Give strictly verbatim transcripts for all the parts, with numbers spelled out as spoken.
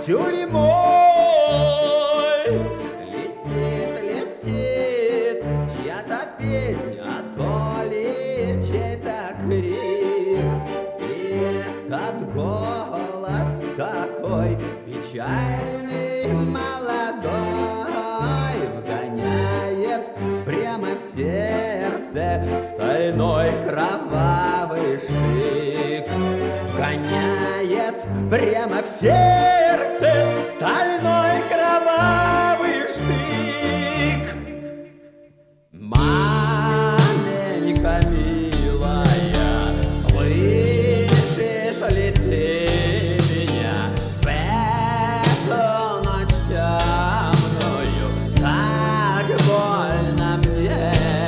тюрьмой. Летит, летит чья-то песня, то ли чей-то крик. И этот голос такой печальный, молодой, вгоняет прямо в сердце стальной кровавый штык. Вгоняет прямо в сердце стальной кровавый штык. Маменька милая, слышишь ли ты меня в эту ночь темную? Так больно мне.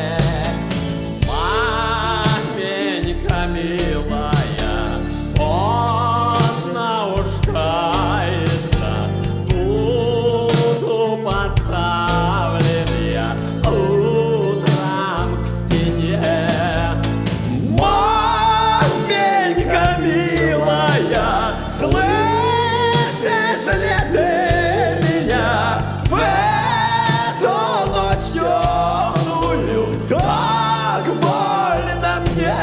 Маменька милая, поздно уж каяться, буду поставлен я утром к стене. Маменька милая, слышишь ли ты меня в эту ночь темную? Так больно мне.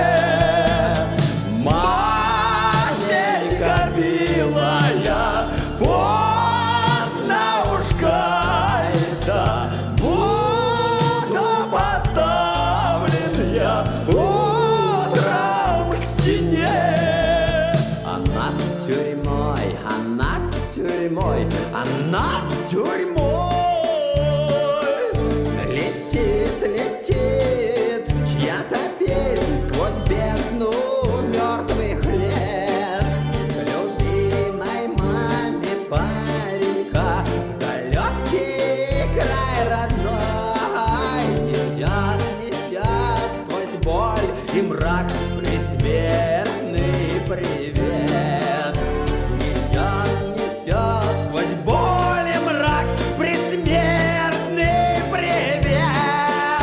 Маменька милая, поздно уж каяться, буду поставлен я утром к стене. А над тюрьмой, а над тюрьмой, а над тюрьмой летит, летит чья-то песня сквозь бездну мертвых лет. К любимой маме паренька в далекий край родной несет, несет сквозь боль и мрак предсмертный привет. Несет, несет сквозь боль и мрак предсмертный привет.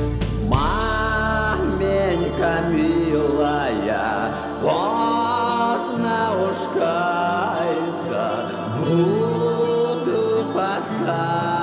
Маменька милая, поздно уж каяться, буду поставлен